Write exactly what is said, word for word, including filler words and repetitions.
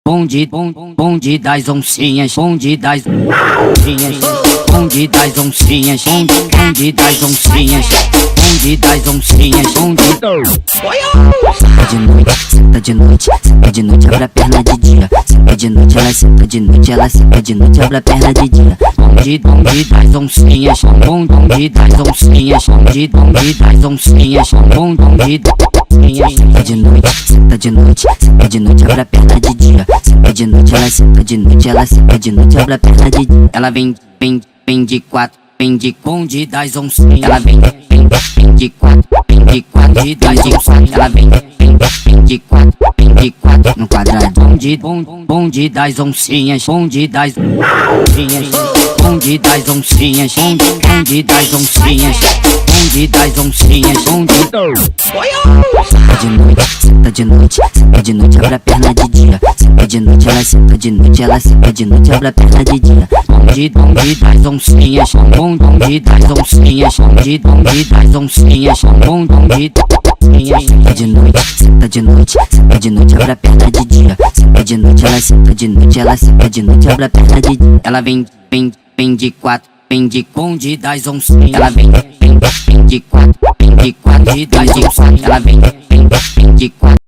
bonde, bonde das oncinhas, bonde das oncinhas, bonde das oncinhas, bonde, bonde das oncinhas, bonde das oncinhas, bonde. Senta de noite, senta de noite, senta de noite, abre a perna de dia. Senta de noite, ela senta de noite, ela senta de noite, abre a perna de dia. Bonde, bonde das oncinhas, bonde, bonde das oncinhas, bonde, bonde das oncinhas, bonde, bonde. Senta de noite, senta de noite, senta de noite, abre a perna de dia. Senta de noite, ela senta de noite, ela senta de noite, abre a perna de dia. Ela vem, vem, vem de quatro, vem de bonde das oncinhas. Ela vem, vem, vem de quatro, vem de quatro das oncinhas. Ela vem, vem, vem de quatro, vem de quatro no quadrado. Bonde, bonde, bonde das oncinhas, bonde das oncinhas, bonde das oncinhas, bonde, bonde das oncinhas, bonde das oncinhas, bonde. Senta de noite, senta de noite, senta de noite, abre a perna de dia. Senta de noite, ela senta de noite, ela senta de noite, abre a perna de dia. Bonde, bonde das oncinhas, bonde, bonde das oncinhas, bonde, bonde das oncinhas, bonde, bonde. Senta de noite, senta de noite, senta de noite, abre a perna de dia. Senta de noite, ela senta de noite, ela senta de noite, abre a perna de dia. Ela vem, vem, vem de quatro, vem de bonde das oncinhas. Ela vem, vem, vem de quatro, vem de quatro das oncinhas. Ela vem, vem, vem de quatro,